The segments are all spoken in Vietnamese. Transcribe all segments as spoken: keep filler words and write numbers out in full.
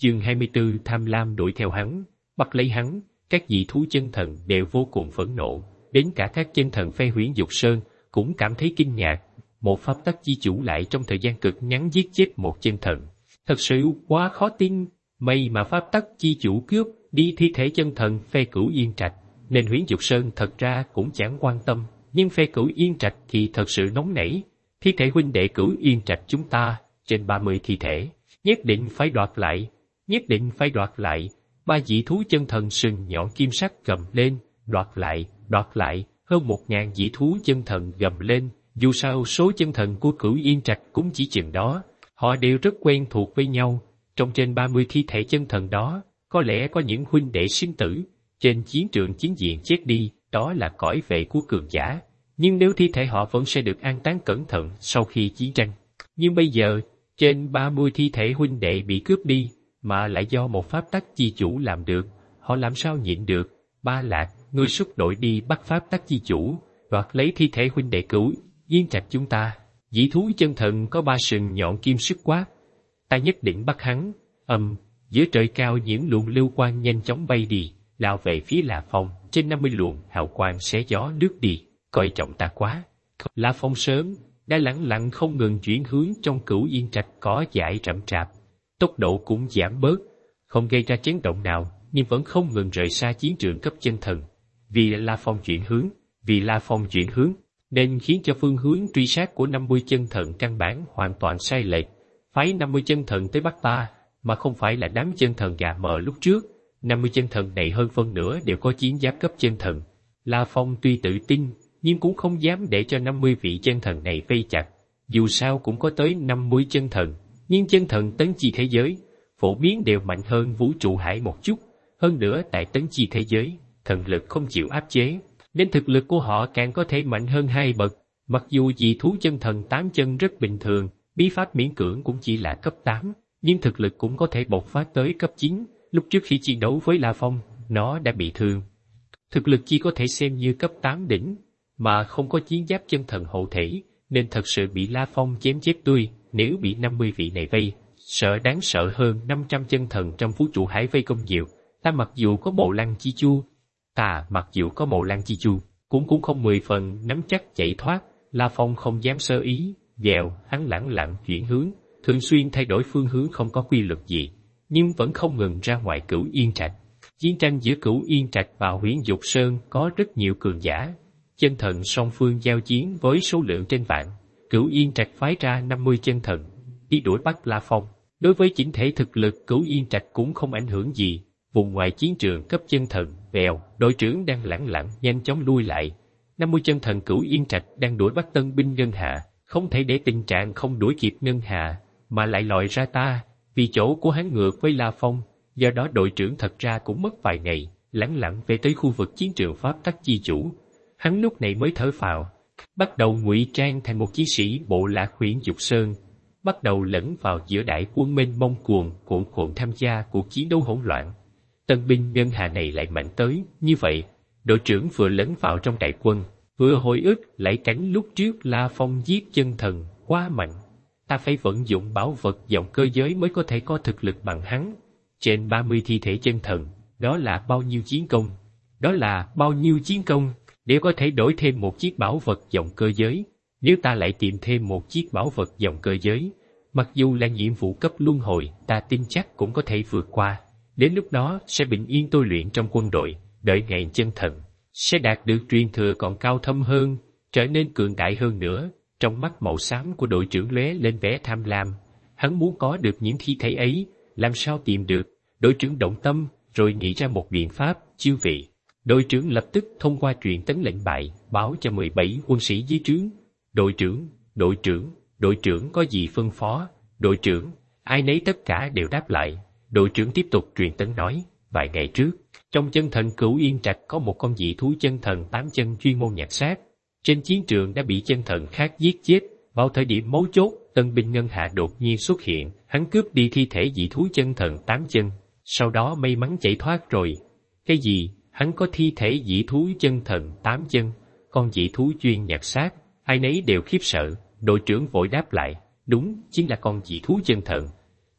Chương hai mươi tư tham lam đuổi theo hắn, bắt lấy hắn, các dị thú chân thần đều vô cùng phẫn nộ, đến cả các chân thần phe Huyễn Dục Sơn cũng cảm thấy kinh ngạc. Một pháp tắc chi chủ lại trong thời gian cực ngắn giết chết một chân thần, thật sự quá khó tin. May mà pháp tắc chi chủ cướp đi thi thể chân thần phe Cửu Yên Trạch, nên Huyễn Dục Sơn thật ra cũng chẳng quan tâm, nhưng phe Cửu Yên Trạch thì thật sự nóng nảy. Thi thể huynh đệ Cửu Yên Trạch chúng ta, trên ba mươi thi thể, nhất định phải đoạt lại, nhất định phải đoạt lại. Ba dị thú chân thần sừng nhọn kim sắc gầm lên, đoạt lại, đoạt lại. Hơn một ngàn dị thú chân thần gầm lên, dù sao số chân thần của Cửu Yên Trạch cũng chỉ chừng đó, họ đều rất quen thuộc với nhau. Trong trên ba mươi thi thể chân thần đó, có lẽ có những huynh đệ sinh tử, trên chiến trường chính diện chết đi, đó là cõi vệ của cường giả. Nhưng nếu thi thể họ vẫn sẽ được an táng cẩn thận sau khi chiến tranh. Nhưng bây giờ, trên ba mươi thi thể huynh đệ bị cướp đi, mà lại do một pháp tắc chi chủ làm được, họ làm sao nhịn được? Ba Lạc, ngươi xuất đội đi bắt pháp tắc chi chủ, đoạt lấy thi thể huynh đệ Cửu Yên Trạch chúng ta. Dĩ thú chân thần có ba sừng nhọn kim sức quát, ta nhất định bắt hắn. Âm, giữa trời cao những luồng lưu quang nhanh chóng bay đi, lao về phía La Phong. Trên năm mươi luồng hào quang xé gió lướt đi, coi trọng ta quá. La Phong sớm đã lẳng lặng không ngừng chuyển hướng trong Cửu Yên Trạch cỏ dại rậm rạp, tốc độ cũng giảm bớt, không gây ra chấn động nào, nhưng vẫn không ngừng rời xa chiến trường cấp chân thần. Vì La Phong chuyển hướng, vì La Phong chuyển hướng, nên khiến cho phương hướng truy sát của năm mươi chân thần căn bản hoàn toàn sai lệch. Phái năm mươi chân thần tới bắt ta, mà không phải là đám chân thần gà mờ lúc trước. năm mươi chân thần này hơn phân nửa đều có chiến giáp cấp chân thần. La Phong tuy tự tin, nhưng cũng không dám để cho năm mươi vị chân thần này vây chặt. Dù sao cũng có tới năm mươi chân thần, nhưng chân thần tấn chi thế giới, phổ biến đều mạnh hơn vũ trụ hải một chút. Hơn nữa tại tấn chi thế giới, thần lực không chịu áp chế, nên thực lực của họ càng có thể mạnh hơn hai bậc. Mặc dù dị thú chân thần tám chân rất bình thường, bí pháp miễn cưỡng cũng chỉ là cấp tám, nhưng thực lực cũng có thể bộc phát tới cấp chín. Lúc trước khi chiến đấu với La Phong, nó đã bị thương. Thực lực chỉ có thể xem như cấp tám đỉnh, mà không có chiến giáp chân thần hộ thể, nên thật sự bị La Phong chém chết tươi. Nếu bị năm mươi vị này vây, sợ đáng sợ hơn năm trăm chân thần trong vũ trụ hải vây công nhiều. Ta mặc dù có Mộ Lăng Chi Chu, ta mặc dù có Mộ Lăng Chi Chu, cũng cũng không mười phần nắm chắc chạy thoát. La Phong không dám sơ ý, dèo, hắn lẳng lặng chuyển hướng, thường xuyên thay đổi phương hướng không có quy luật gì, nhưng vẫn không ngừng ra ngoài Cửu Yên Trạch. Chiến tranh giữa Cửu Yên Trạch và Huyễn Dục Sơn có rất nhiều cường giả, chân thần song phương giao chiến với số lượng trên vạn. Cửu Yên Trạch phái ra năm mươi chân thần đi đuổi bắt La Phong. Đối với chỉnh thể thực lực Cửu Yên Trạch cũng không ảnh hưởng gì. Vùng ngoài chiến trường cấp chân thần, vèo, đội trưởng đang lẳng lặng nhanh chóng lui lại. năm mươi chân thần Cửu Yên Trạch đang đuổi bắt tân binh Ngân Hà, không thể để tình trạng không đuổi kịp Ngân Hà mà lại lòi ra ta, vì chỗ của hắn ngược với La Phong. Do đó đội trưởng thật ra cũng mất vài ngày, lẳng lặng về tới khu vực chiến trường pháp tắc chi chủ. Hắn lúc này mới thở phào, bắt đầu ngụy trang thành một chiến sĩ bộ lạc Huyễn Dục Sơn, bắt đầu lẫn vào giữa đại quân mênh mông cuồn cuộn cuộn tham gia cuộc chiến đấu hỗn loạn. Tân binh Ngân Hà này lại mạnh tới như vậy, đội trưởng vừa lẫn vào trong đại quân, vừa hồi ức lại cảnh lúc trước La Phong giết chân thần quá mạnh. Ta phải vận dụng bảo vật dòng cơ giới mới có thể có thực lực bằng hắn. Trên ba mươi thi thể chân thần, đó là bao nhiêu chiến công? Đó là bao nhiêu chiến công? Để có thể đổi thêm một chiếc bảo vật dòng cơ giới. Nếu ta lại tìm thêm một chiếc bảo vật dòng cơ giới, mặc dù là nhiệm vụ cấp luân hồi, ta tin chắc cũng có thể vượt qua. Đến lúc đó sẽ bình yên tôi luyện trong quân đội, đợi ngày chân thần, sẽ đạt được truyền thừa còn cao thâm hơn, trở nên cường đại hơn nữa. Trong mắt màu xám của đội trưởng lóe lên vẻ tham lam, hắn muốn có được những thi thể ấy, làm sao tìm được? Đội trưởng động tâm, rồi nghĩ ra một biện pháp. Chư vị, đội trưởng lập tức thông qua truyền tấn lệnh bại, báo cho mười bảy quân sĩ dưới trướng. Đội trưởng, đội trưởng, đội trưởng có gì phân phó? Đội trưởng, ai nấy tất cả đều đáp lại. Đội trưởng tiếp tục truyền tấn nói, vài ngày trước, trong chân thần Cửu Yên Trạch có một con dị thú chân thần tám chân chuyên môn nhặt xác. Trên chiến trường đã bị chân thần khác giết chết. Vào thời điểm mấu chốt, tân binh Ngân Hạ đột nhiên xuất hiện, hắn cướp đi thi thể dị thú chân thần tám chân, sau đó may mắn chạy thoát rồi. Cái gì? Hắn có thi thể dị thú chân thần tám chân, con dị thú chuyên nhặt xác? Ai nấy đều khiếp sợ. Đội trưởng vội đáp lại, đúng, chính là con dị thú chân thần.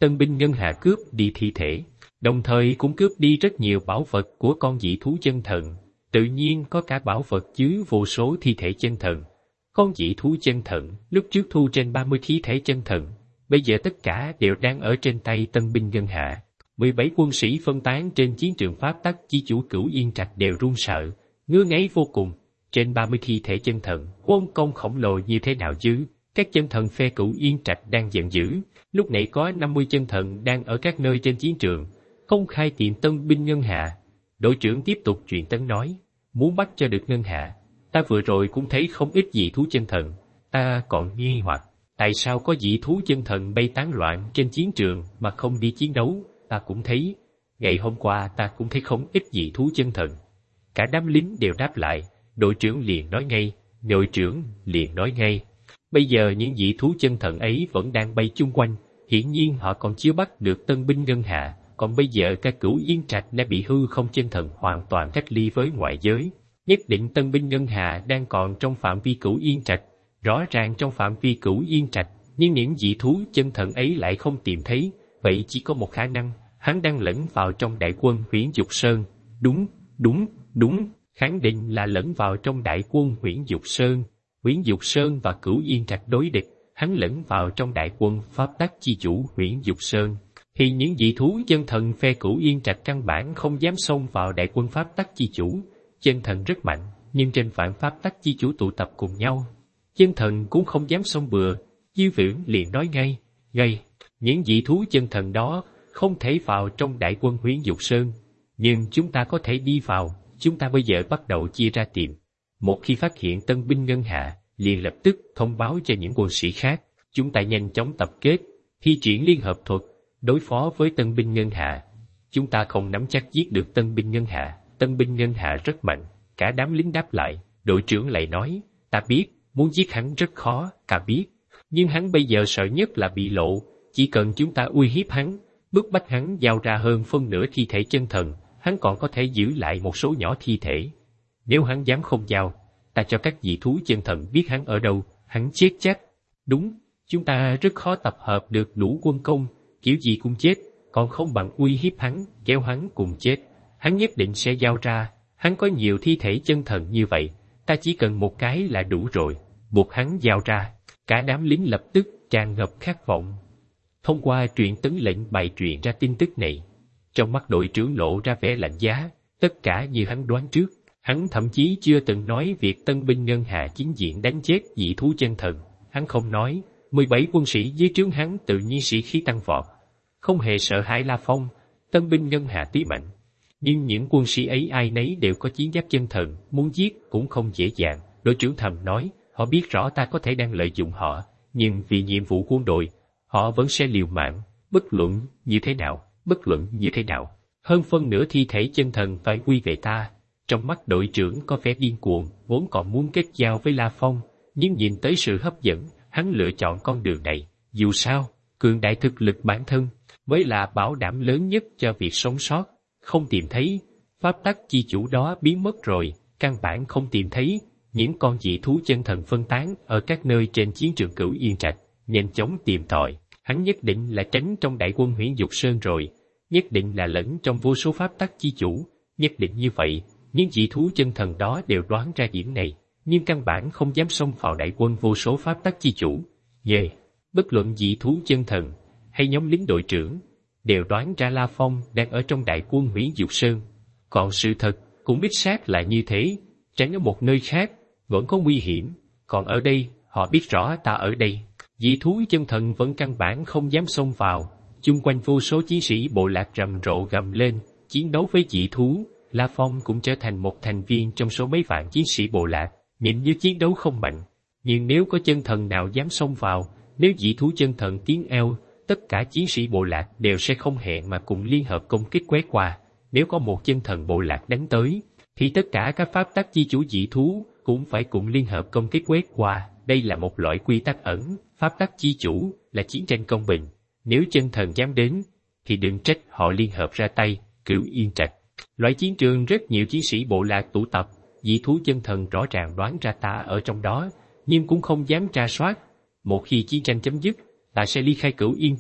tân binh ngân hạ cướp đi thi thể, đồng thời cũng cướp đi rất nhiều bảo vật của con dị thú chân thần. Tự nhiên có cả bảo vật chứa vô số thi thể chân thần. Con dị thú chân thần lúc trước thu trên ba mươi thi thể chân thần, bây giờ tất cả đều đang ở trên tay tân binh ngân hạ. mười bảy quân sĩ phân tán trên chiến trường pháp tắc chi chủ Cửu Yên Trạch đều run sợ, ngứa ngáy vô cùng. Trên ba mươi thi thể chân thần, quân công khổng lồ như thế nào chứ? Các chân thần phe Cửu Yên Trạch đang giận dữ. Lúc nãy có năm mươi chân thần đang ở các nơi trên chiến trường, công khai tìm tân binh ngân hạ. Đội trưởng tiếp tục truyền tấn nói, muốn bắt cho được ngân hạ, ta vừa rồi cũng thấy không ít dị thú chân thần. Ta còn nghi hoặc, tại sao có dị thú chân thần bay tán loạn trên chiến trường mà không đi chiến đấu? Ta cũng thấy, ngày hôm qua ta cũng thấy không ít dị thú chân thần. Cả đám lính đều đáp lại, đội trưởng liền nói ngay, đội trưởng liền nói ngay. Bây giờ những dị thú chân thần ấy vẫn đang bay chung quanh, hiển nhiên họ còn chưa bắt được tân binh ngân hạ, còn bây giờ cả Cửu Yên Trạch đã bị hư không chân thần hoàn toàn cách ly với ngoại giới. Nhất định tân binh ngân hạ đang còn trong phạm vi Cửu Yên Trạch, rõ ràng trong phạm vi Cửu Yên Trạch, nhưng những dị thú chân thần ấy lại không tìm thấy, vậy chỉ có một khả năng, hắn đang lẫn vào trong đại quân Huyễn Dục Sơn. Đúng, đúng, đúng, khẳng định là lẫn vào trong đại quân Huyễn Dục Sơn. Huyễn Dục Sơn và Cửu Yên Trạch đối địch, hắn lẫn vào trong đại quân pháp tắc chi chủ Huyễn Dục Sơn. Thì những dị thú chân thần phe Cửu Yên Trạch căn bản không dám xông vào đại quân pháp tắc chi chủ. Chân thần rất mạnh, nhưng trên vạn pháp tắc chi chủ tụ tập cùng nhau, chân thần cũng không dám xông bừa. Diêu Viễn liền nói ngay, ngay, những dị thú chân thần đó không thể vào trong đại quân Huyễn Dục Sơn, nhưng chúng ta có thể đi vào. Chúng ta bây giờ bắt đầu chia ra tìm. Một khi phát hiện tân binh ngân hạ, liền lập tức thông báo cho những quân sĩ khác. Chúng ta nhanh chóng tập kết, thi triển liên hợp thuật, đối phó với tân binh ngân hạ. Chúng ta không nắm chắc giết được tân binh ngân hạ. Tân binh ngân hạ rất mạnh. Cả đám lính đáp lại. Đội trưởng lại nói, ta biết, muốn giết hắn rất khó, ta biết. Nhưng hắn bây giờ sợ nhất là bị lộ. Chỉ cần chúng ta uy hiếp hắn, bức bách hắn giao ra hơn phân nửa thi thể chân thần, hắn còn có thể giữ lại một số nhỏ thi thể. Nếu hắn dám không giao, ta cho các dị thú chân thần biết hắn ở đâu, hắn chết chắc. Đúng, chúng ta rất khó tập hợp được đủ quân công, kiểu gì cũng chết, còn không bằng uy hiếp hắn, kéo hắn cùng chết. Hắn nhất định sẽ giao ra, hắn có nhiều thi thể chân thần như vậy, ta chỉ cần một cái là đủ rồi, buộc hắn giao ra. Cả đám lính lập tức tràn ngập khát vọng. Thông qua truyền tấn lệnh bày truyền ra tin tức này, trong mắt đội trưởng lộ ra vẻ lạnh giá, tất cả như hắn đoán trước. Hắn thậm chí chưa từng nói việc tân binh ngân hạ chính diện đánh chết dị thú chân thần. Hắn không nói, mười bảy quân sĩ dưới trướng hắn tự nhiên sĩ khí tăng vọt, không hề sợ hãi La Phong. Tân binh ngân hạ tí mạnh, nhưng những quân sĩ ấy ai nấy đều có chiến giáp chân thần, muốn giết cũng không dễ dàng. Đội trưởng thầm nói, họ biết rõ ta có thể đang lợi dụng họ, nhưng vì nhiệm vụ quân đội, họ vẫn sẽ liều mạng, bất luận như thế nào, bất luận như thế nào. Hơn phân nửa thi thể chân thần phải quy về ta. Trong mắt đội trưởng có vẻ điên cuồng, vốn còn muốn kết giao với La Phong, nhưng nhìn tới sự hấp dẫn, hắn lựa chọn con đường này. Dù sao, cường đại thực lực bản thân mới là bảo đảm lớn nhất cho việc sống sót. Không tìm thấy, pháp tắc chi chủ đó biến mất rồi, căn bản không tìm thấy. Những con dị thú chân thần phân tán ở các nơi trên chiến trường Cửu Yên Trạch, nhanh chóng tìm tòi. Hắn nhất định là tránh trong đại quân Huyễn Dục Sơn rồi, nhất định là lẫn trong vô số pháp tắc chi chủ, nhất định như vậy. Những dị thú chân thần đó đều đoán ra điểm này, nhưng căn bản không dám xông vào đại quân vô số pháp tắc chi chủ. Về, bất luận dị thú chân thần hay nhóm lính đội trưởng, đều đoán ra La Phong đang ở trong đại quân Huyễn Dục Sơn. Còn sự thật cũng biết xác là như thế, tránh ở một nơi khác vẫn có nguy hiểm, còn ở đây họ biết rõ ta ở đây. Dị thú chân thần vẫn căn bản không dám xông vào, chung quanh vô số chiến sĩ bộ lạc rầm rộ gầm lên, chiến đấu với dị thú. La Phong cũng trở thành một thành viên trong số mấy vạn chiến sĩ bộ lạc, nhìn như chiến đấu không mạnh. Nhưng nếu có chân thần nào dám xông vào, nếu dị thú chân thần tiến eo, tất cả chiến sĩ bộ lạc đều sẽ không hẹn mà cùng liên hợp công kích quét qua. Nếu có một chân thần bộ lạc đánh tới, thì tất cả các pháp tắc chi chủ dị thú cũng phải cùng liên hợp công kích quét qua. Đây là một loại quy tắc ẩn, pháp tắc chi chủ là chiến tranh công bình. Nếu chân thần dám đến, thì đừng trách họ liên hợp ra tay. Cửu Yên Trạch, loại chiến trường rất nhiều chiến sĩ bộ lạc tụ tập, dị thú chân thần rõ ràng đoán ra ta ở trong đó, nhưng cũng không dám tra soát. Một khi chiến tranh chấm dứt, ta sẽ ly khai Cửu Yên Trạch,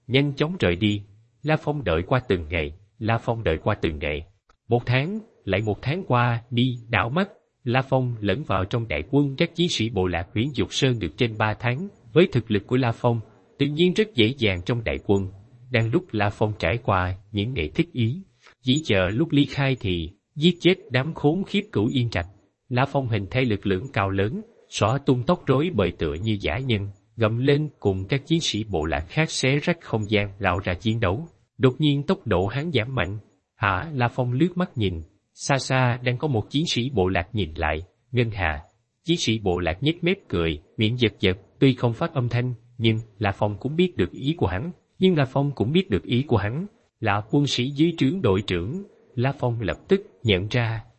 nhanh chóng rời đi. La Phong đợi qua từng ngày, La Phong đợi qua từng ngày. Một tháng, lại một tháng qua, đi, đảo mắt, La Phong lẫn vào trong đại quân các chiến sĩ bộ lạc Huyễn Dục Sơn được trên ba tháng. Với thực lực của La Phong, tự nhiên rất dễ dàng trong đại quân. Đang lúc La Phong trải qua những ngày thích ý, chỉ chờ lúc ly khai thì giết chết đám khốn khiếp Cửu Yên Trạch. La Phong hình thay lực lượng cao lớn, xõa tung tóc rối bời tựa như dã nhân, gầm lên cùng các chiến sĩ bộ lạc khác xé rách không gian lao ra chiến đấu. Đột nhiên tốc độ hắn giảm mạnh. Hả? La Phong lướt mắt nhìn, xa xa đang có một chiến sĩ bộ lạc nhìn lại, Ngân Hà. Chiến sĩ bộ lạc nhếch mép cười, miệng giật giật, tuy không phát âm thanh, nhưng La Phong cũng biết được ý của hắn. Nhưng La Phong cũng biết được ý của hắn là quân sĩ dưới trướng đội trưởng. La Phong lập tức nhận ra